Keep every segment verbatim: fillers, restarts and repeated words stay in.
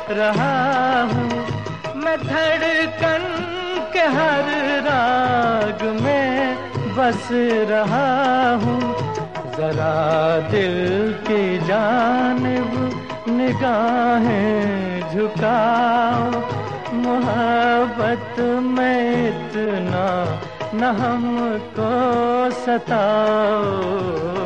रहा हूँ। मैं धड़कन के हर राग में बस रहा हूँ। जरा दिल की जानिब निगाहें झुकाओ, मोहब्बत में इतना न हमको सताओ।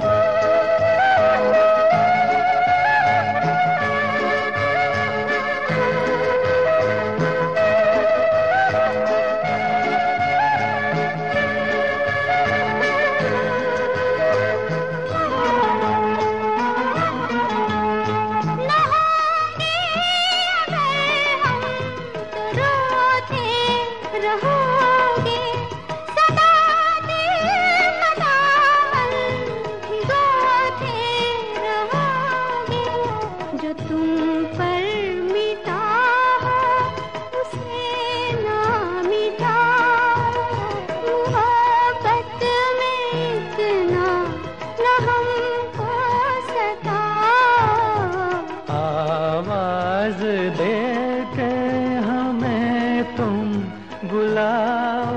आवाज देके हमें तुम बुलाओ,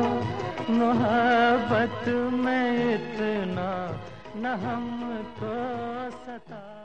मोहब्बत में इतना न हमको सताओ।